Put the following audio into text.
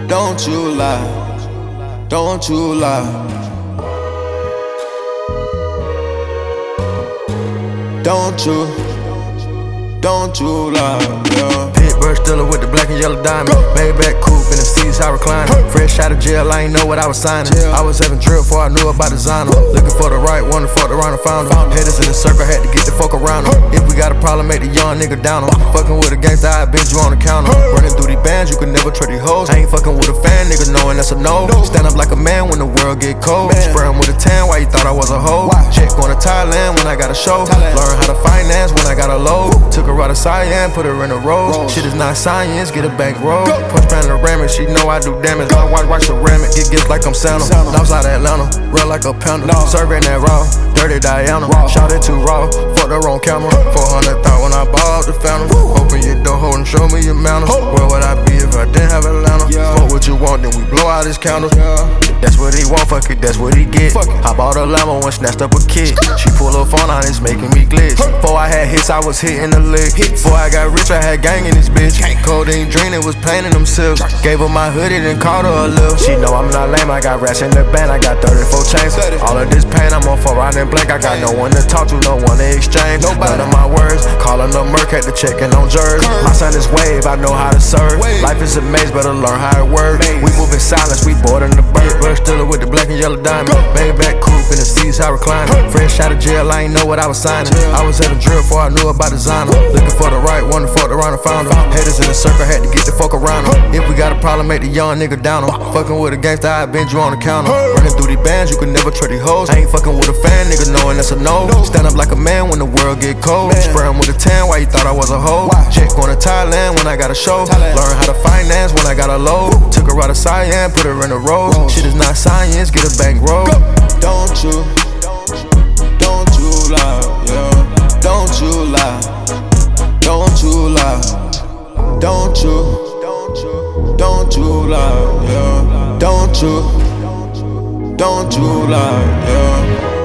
Don't you lie, don't you lie. Don't you lie, yeah. Pittsburgh Steeler with the black and yellow diamond. Maybach coupe in the seats, I recline. Fresh out of jail, I ain't know what I was signing. I was having drill before I knew about designer. Looking for the right one to fuck around and found him. Headers in the circle, had to get the fuck around him. If we got a problem, make the young nigga down him. Fucking with a gangsta, I bend you on the counter. Running through these bands, you can never trust these hoes. I ain't fucking with a fan, nigga, knowing that's a no. Stand up like a man when the world get cold. Spray him with a tan, why you thought I was a hoe? Check going to Thailand when I got a show. Learn how to finance when I got a load. Took her out of Cyan, put her in a rose. Shit is not science, get a bankroll. Punch panoramic, she know I do damage. My watch ceramic, get gifts like I'm Santa. Outside of Atlanta, real like a panda. Serving that raw, dirty Diana. Shot it too raw, fucked her on camera. 400 thought when I bought the fountain. Open your door, hold and show me your manners. Where would I be if I didn't have Atlanta? Fuck what you want, then we blow out his candles. That's what he want, fuck it, that's what he get. I bought a Lambo and snatched up a kid. She pull her phone out, it's making me glitch. Before I had hits, I was hitting the lick. Before I got rich, I had gang in this bitch. Codeine dream, it was painting them silks. Gave her my hoodie, then called her a lil'. She know I'm not lame, I got rats in the band, I got 34 chains. All of this pain, I'm on 4 round and blank. I got no one to talk to, no one to exchange. None of my words, calling up Merc, had to checking on Jers. My son is wave, I know how to serve. Life is a maze, better learn how it works. We move in silence, we bored in the bird. Steeler with the black and yellow diamond. Maybach coupe in the seats, I recline. Fresh out of jail, I ain't know what I was signing. I was having drill before I knew about designer. Looking for the right one to fuck around and found him. Headers in the circle, had to get the fuck around him. If we got a problem, make the young nigga down him. Fucking with a gangsta, I bend you on the counter. Running through these bands, you can never trust these hoes. I ain't fucking with a fan, nigga, knowing that's a no. Stand up like a man when the world get cold. Spray him with a tan, why you thought I was a hoe? Check going to Thailand when I got a show. Learn how to finance when I got a load. Took her out of Cyan, put her in a rose. Shit is not science, get a bankroll. Don't you lie, yeah. Don't you lie, don't you lie. Don't you lie, yeah. Don't you lie, yeah.